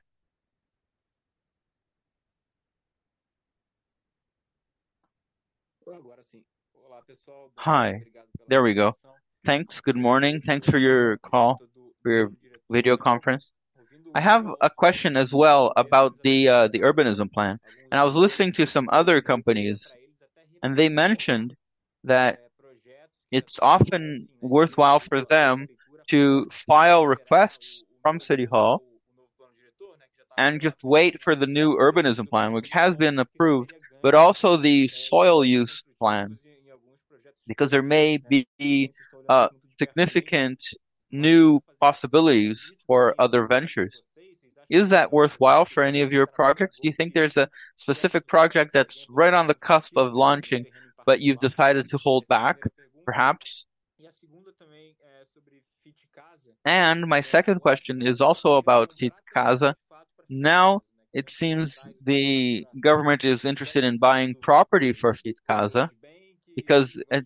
Hi. There we go. Thanks. Good morning. Thanks for your call, for your video conference. I have a question as well about the uh, the urbanism plan. And I was listening to some other companies, and they mentioned that it's often worthwhile for them to file requests from City Hall and just wait for the new urbanism plan, which has been approved, but also the soil use plan, because there may be uh, significant new possibilities for other ventures. is that worthwhile for any of your projects? Do you think there's a specific project that's right on the cusp of launching, but you've decided to hold back, perhaps? And my second question is also about Fit Casa. Now it seems the government is interested in buying property for Fit Casa because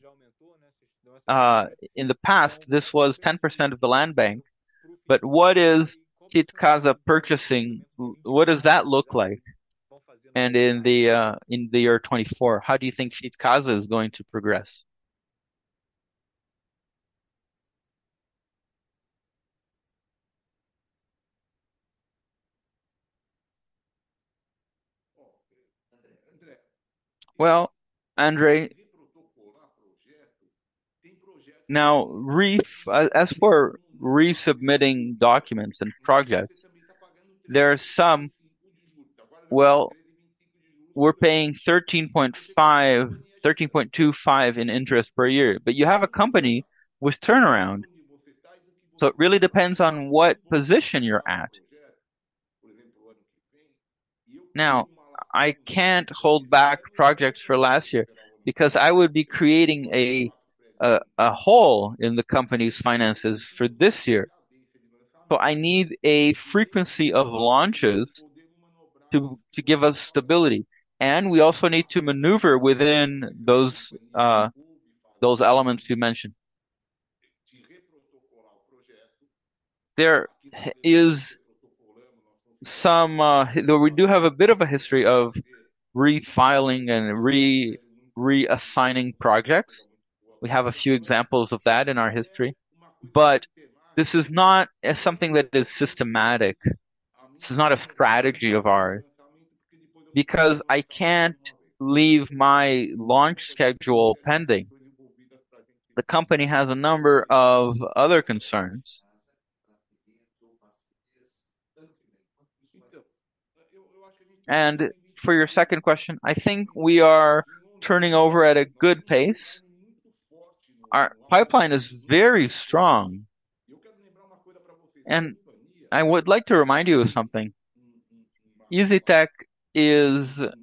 uh, in the past this was ten percent of the land bank. But what is Fit Casa purchasing? What does that look like? And in the uh, in the year twenty-four, how do you think Fit Casa is going to progress? Well, Andre, now re uh, as for resubmitting documents and projects, there are some, well, we're paying thirteen point five, thirteen point two five in interest per year, but you have a company with turnaround. So it really depends on what position you're at. Now, I can't hold back projects for last year because I would be creating a a, a hole in the company's finances for this year. So I need a frequency of launches to to give us stability, and we also need to maneuver within those uh, those elements you mentioned. There is some, uh, though we do have a bit of a history of refiling and re reassigning projects. We have a few examples of that in our history, but this is not uh, something that is systematic. This is not a strategy of ours because I can't leave my launch schedule pending. The company has a number of other concerns. And for your second question, I think we are turning over at a good pace. Our pipeline is very strong. And I would like to remind you of something. EasyTech is uh,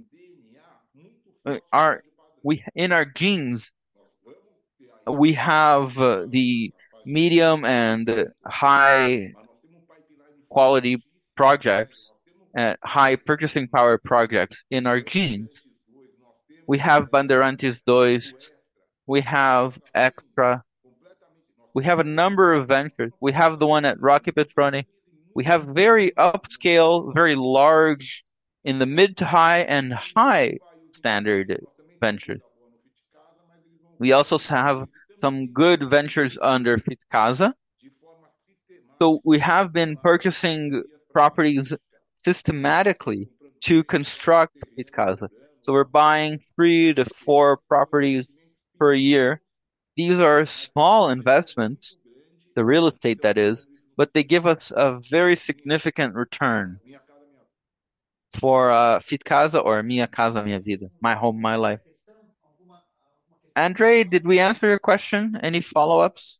our we in our genes we have uh, the medium and high quality projects, uh, high purchasing power projects in our genes. We have Bandeirantes two, we have Extra, we have a number of ventures. We have the one at Rocky Petroni. We have very upscale, very large, in the mid to high and high standard ventures. We also have some good ventures under Fit Casa. So we have been purchasing properties systematically to construct Fit Casa. So we're buying three to four properties per year. These are small investments, the real estate that is, but they give us a very significant return for uh, Fit Casa or Minha Casa Minha Vida, my home, my life. Andre, did we answer your question? Any follow-ups?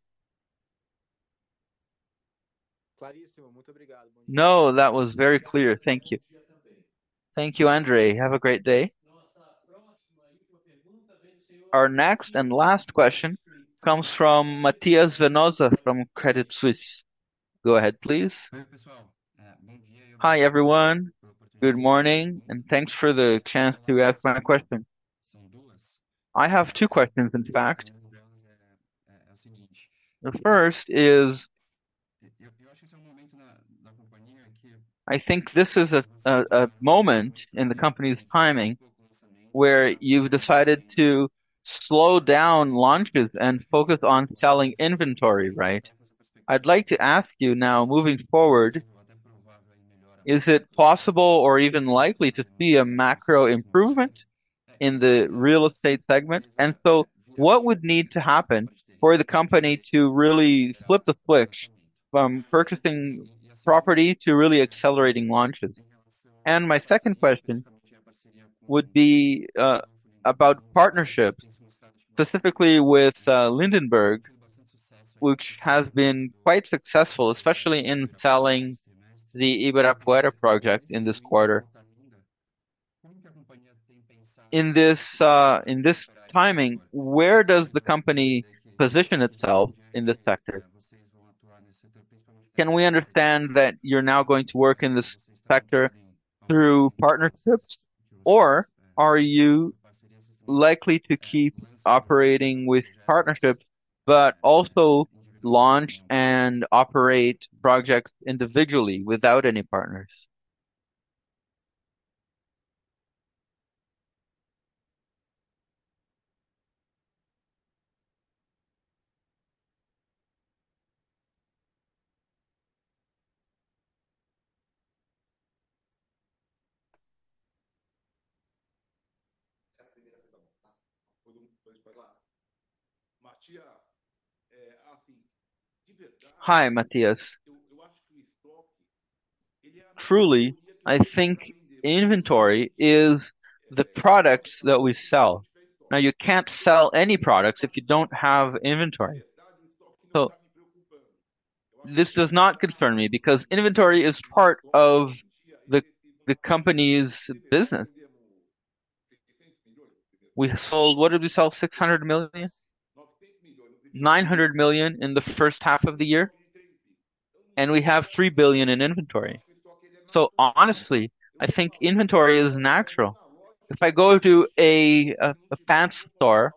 No, that was very clear. Thank you. Thank you, Andre. Have a great day. Our next and last question comes from Matias Venosa from Credit Suisse. Go ahead, please. Hi, everyone. Good morning, and thanks for the chance to ask my question. I have two questions, in fact. The first is, I think this is a, a, a moment in the company's timing where you've decided to slow down launches and focus on selling inventory, right? I'd like to ask you now, moving forward, is it possible or even likely to see a macro improvement in the real estate segment? And so what would need to happen for the company to really flip the switch from purchasing property to really accelerating launches? And my second question would be uh, about partnerships, specifically with uh, Lindenberg, which has been quite successful, especially in selling the Ibirapuera project in this quarter. In this uh, in this timing, where does the company position itself in this sector? Can we understand that you're now going to work in this sector through partnerships, or are you likely to keep operating with partnerships, but also launch and operate projects individually without any partners? Hi, Matthias. Truly, I think inventory is the products that we sell. Now, you can't sell any products if you don't have inventory. So, this does not concern me because inventory is part of the the company's business. We sold, what did we sell? six hundred million? nine hundred million in the first half of the year, and we have three billion in inventory. So honestly, I think inventory is natural. If I go to a, a, a pants store,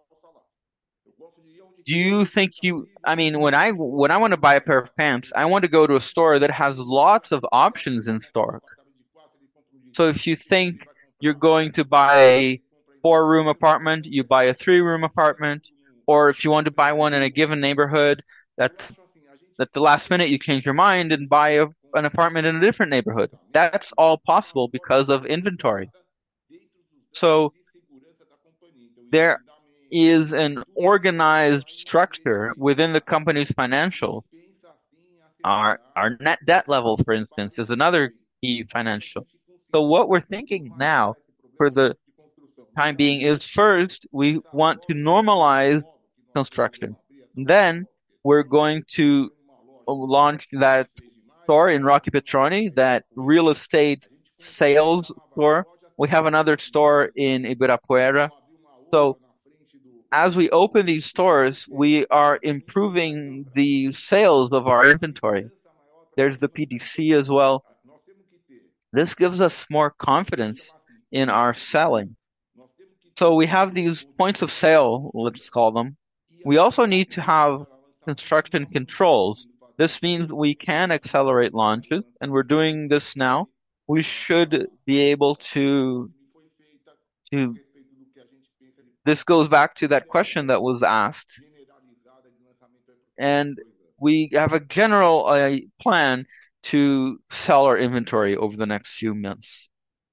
do you think you, I mean, when I when I want to buy a pair of pants, I want to go to a store that has lots of options in stock. So if you think you're going to buy a four-room apartment, you buy a three-room apartment, or if you want to buy one in a given neighborhood, that at the last minute you change your mind and buy a, an apartment in a different neighborhood. That's all possible because of inventory. So there is an organized structure within the company's financials. Our our net debt level, for instance, is another key financial. So what we're thinking now for the time being is first we want to normalize construction. Then we're going to launch that store in Roque Petroni, that real estate sales store. We have another store in Ibirapuera. So as we open these stores, we are improving the sales of our inventory. There's the P D C as well. This gives us more confidence in our selling. So we have these points of sale, let's call them. We also need to have construction controls. This means we can accelerate launches, and we're doing this now. We should be able to to this goes back to that question that was asked. And we have a general uh, plan to sell our inventory over the next few months.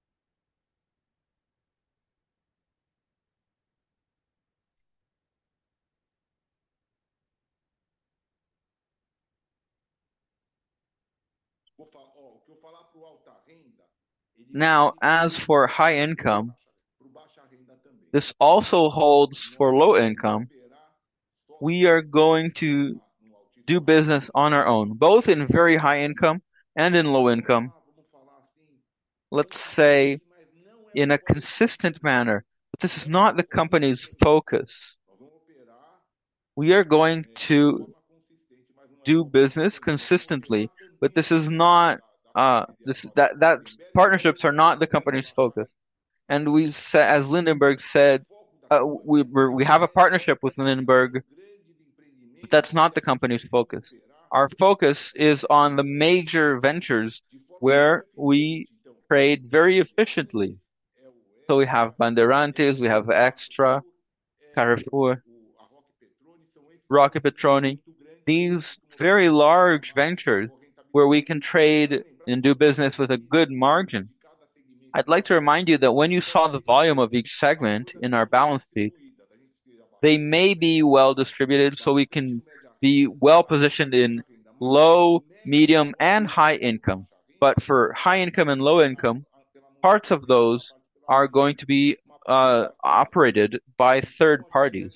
Now, as for high income, this also holds for low income. We are going to do business on our own, both in very high income and in low income. Let's say in a consistent manner, but this is not the company's focus. We are going to do business consistently, but this is not uh this that that partnerships are not the company's focus. And we said, as Lindenberg said, uh, we we're, we have a partnership with Lindenberg, but that's not the company's focus. Our focus is on the major ventures where we trade very efficiently. So we have Bandeirantes, we have Extra, Carrefour, Roque Petroni. These very large ventures where we can trade and do business with a good margin. I'd like to remind you that when you saw the volume of each segment in our balance sheet, they may be well distributed so we can be well positioned in low, medium, and high income. But for high income and low income, parts of those are going to be uh, operated by third parties.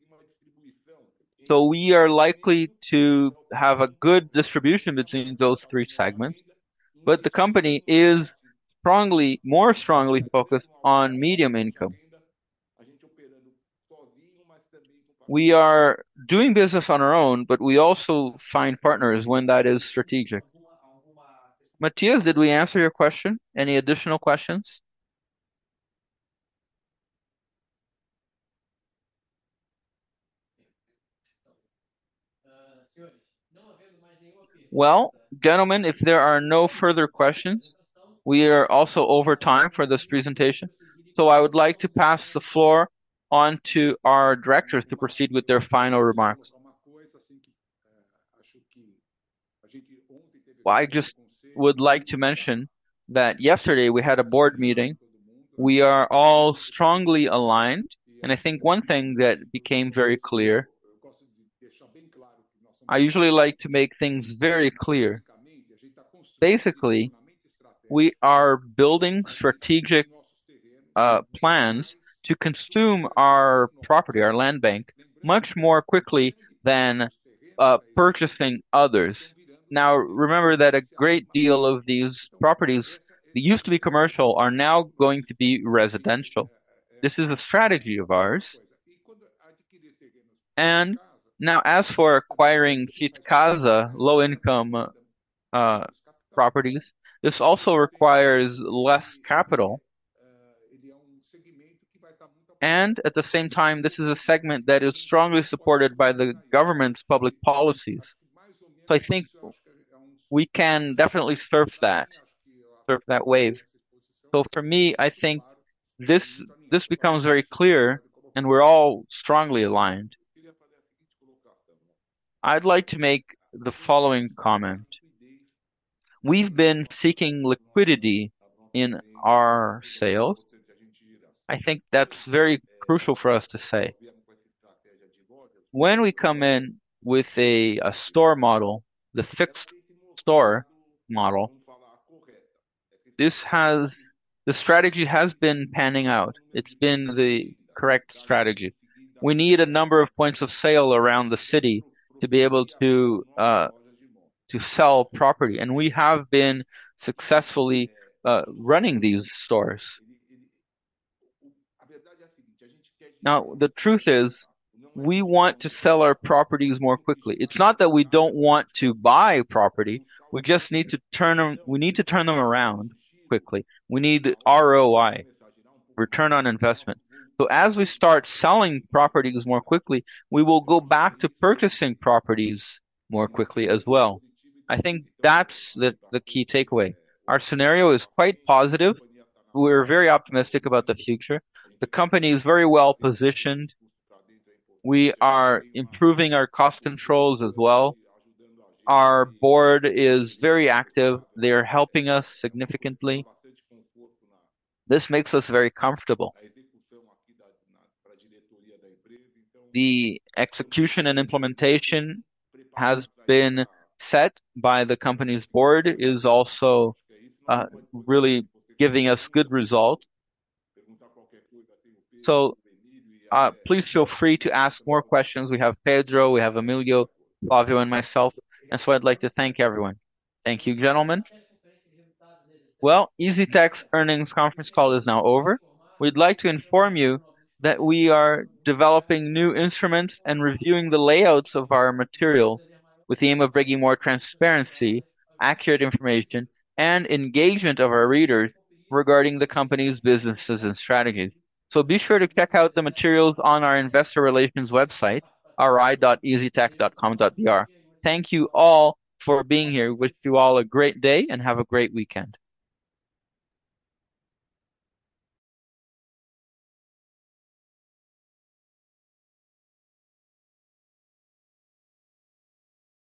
So we are likely to have a good distribution between those three segments. but the company is strongly, more strongly focused on medium income. We are doing business on our own, but we also find partners when that is strategic. Matias, did we answer your question? Any additional questions? Well, gentlemen, if there are no further questions, we are also over time for this presentation. So I would like to pass the floor on to our directors to proceed with their final remarks. Well, I just would like to mention that yesterday we had a board meeting. We are all strongly aligned, and I think one thing that became very clear, I usually like to make things very clear. Basically, we are building strategic uh, plans to consume our property, our land bank, much more quickly than uh, purchasing others. Now, remember that a great deal of these properties that used to be commercial are now going to be residential. This is a strategy of ours. And now, as for acquiring Fit Casa, low-income uh, properties, this also requires less capital. And at the same time, this is a segment that is strongly supported by the government's public policies. So I think we can definitely surf that, surf that wave. So for me, I think this this becomes very clear, and we're all strongly aligned. I'd like to make the following comment. We've been seeking liquidity in our sales. I think that's very crucial for us to say. When we come in with a, a store model, the fixed store model, this has the strategy has been panning out. It's been the correct strategy. We need a number of points of sale around the city to be able to uh, to sell property, and we have been successfully uh, running these stores. Now, the truth is, we want to sell our properties more quickly. It's not that we don't want to buy property. We just need to turn them, we need to turn them around quickly. We need R O I, return on investment. So as we start selling properties more quickly, we will go back to purchasing properties more quickly as well. I think that's the, the key takeaway. Our scenario is quite positive. We're very optimistic about the future. The company is very well positioned. We are improving our cost controls as well. Our board is very active. They are helping us significantly. This makes us very comfortable. The execution and implementation has been set by the company's board, is also uh, really giving us good results. So uh, please feel free to ask more questions. We have Pedro, we have Emilio, Flavio, and myself. And so I'd like to thank everyone. Thank you, gentlemen. Well, EasyTech's earnings conference call is now over. We'd like to inform you that we are developing new instruments and reviewing the layouts of our material with the aim of bringing more transparency, accurate information, and engagement of our readers regarding the company's businesses and strategies. So be sure to check out the materials on our investor relations website, r i dot easy tech dot com dot b r. Thank you all for being here. Wish you all a great day and have a great weekend.